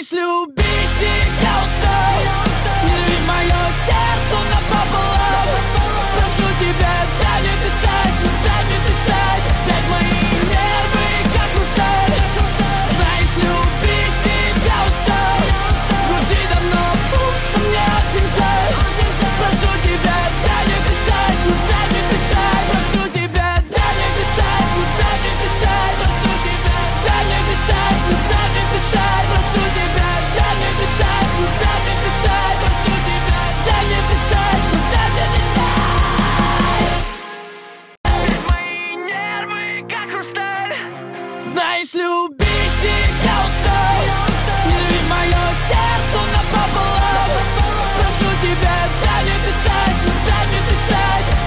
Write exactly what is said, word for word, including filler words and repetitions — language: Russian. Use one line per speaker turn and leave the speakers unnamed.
Знаешь, любить тебя устал. Не рви мое сердце напополам. Прошу тебя, дай мне дышать, ну дай мне дышать. Опять мои нервы, как хрусталь. Знаешь, любить тебя устал. В груди давно пусто, мне очень жаль. Прошу тебя, дай мне дышать, ну дай мне дышать. Прошу тебя, дай мне дышать, ну дай мне дышать. Прошу тебя, дай мне дышать, ну дай мне дышать. Прошу тебя, дай мне дышать, ну дай мне дышать. Прошу тебя, дай мне дышать, ну дай мне дышать. Ведь мои нервы, как хрусталь. Знаешь, любить тебя устал. Не рви мое сердце напополам. Прошу тебя, дай мне дышать, ну дай мне дышать.